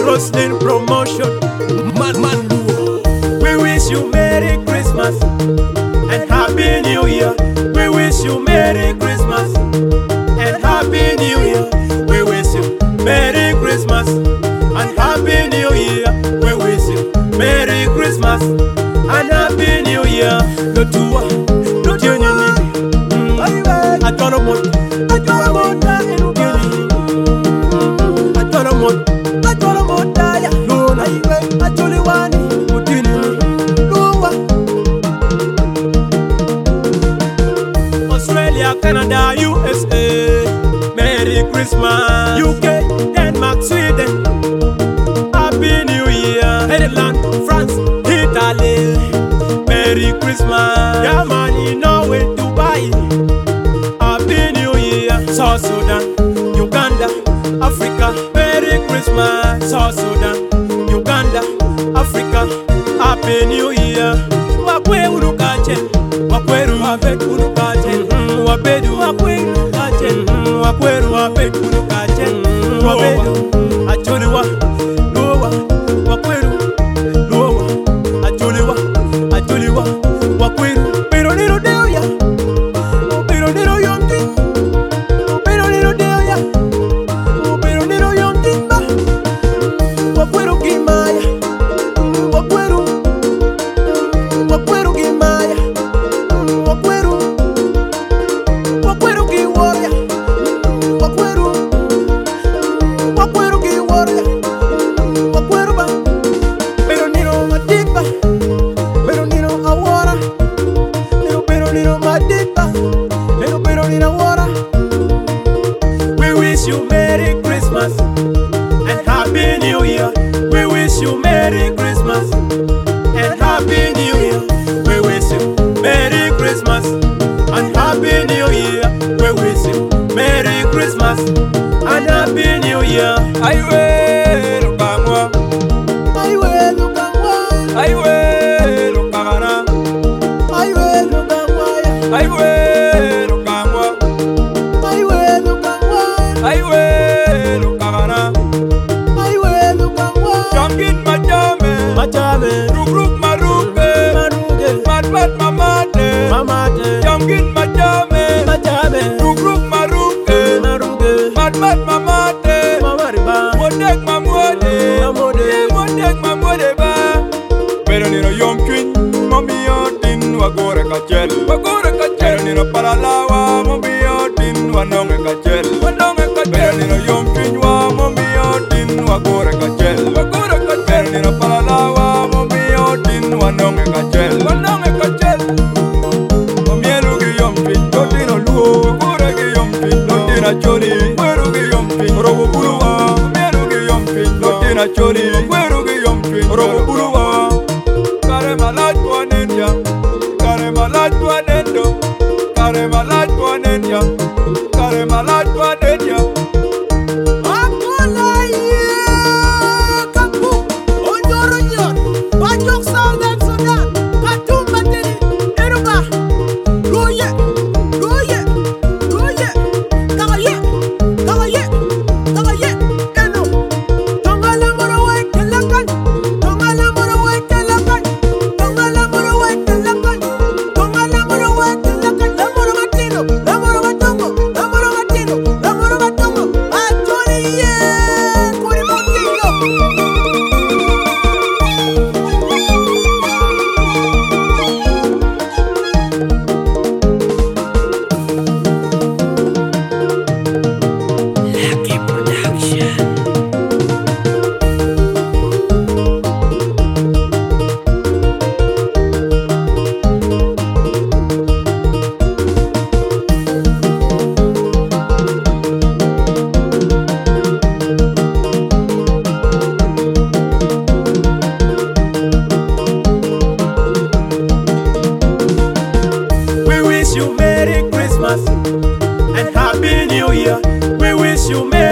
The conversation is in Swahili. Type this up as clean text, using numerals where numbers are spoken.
Roslyn Promotion, man. We wish you Merry Christmas and Happy New Year. We wish you Merry Christmas and Happy New Year. We wish you Merry Christmas and Happy New Year. We wish you Merry Christmas and Happy New Year. No tua, no tionyini. Atoro mot, atoro mot ya. No na iwe, atole wani, utini. Australia, Canada, USA, Merry Christmas. UK, Denmark, Sweden, Happy New Year. Netherlands, France, Italy, Merry Christmas. Germany, Norway, Dubai, Happy New Year. South Sudan, Uganda, Africa, Merry Christmas. South Sudan, Uganda, Africa, Happy New Year. Wakwe urukache, wakweru wapet urukache, wabedu wakwe urukache, wakweru wapet urukache, wabedu acholiwa, lowa, wakweru, lowa, acholiwa, wakweru, pero nero deo ya, pero nero yonti, pero nero deo ya, pero nero yonti ba, wakweru kimaya, wakweru gimaya, wakweru giworia, wakweru giworia, wakweru ba, pero nino madipa, pero nino awara, pero nino madipa, pero nino awara. We wish you Merry Christmas and Happy New Year. We wish you Merry Christmas and Happy New Year. We wish you Merry Christmas and Happy New Year. We wish you Merry Christmas and Happy New Year. Aiwe lukangwa, aiwe lukangwa, aiwe lukangana, aiwe lukangwa ya, aiwe lukangwa, aiwe lukangwa, aiwe lukangana, aiwe lukangwa. Jamgin majame, ruk maruge, mat mamate, jamgin majame, ruk maruge, mat mamate, modek mamode ba. Pero nino yom twin, mombi yotin wagore kachel, pero nino paralawa, mombi yotin wanonge kachel, pero nino yom twin wa mombi yotin wagore kachel, pero nino paralawa, mombi yotin wanonge kachel. Omielu gi yom twin, dotino luo, kure gi yom twin, dotina choli, kweru gi yom twin, robo buluwa. Omielu gi yom twin, dotina choli, kweru gi yom twin, robo buluwa. Kare malat wanenya, kare malat wanendo, kare malat wanenya, kare malat wanenya. And Happy New Year. We wish you Merry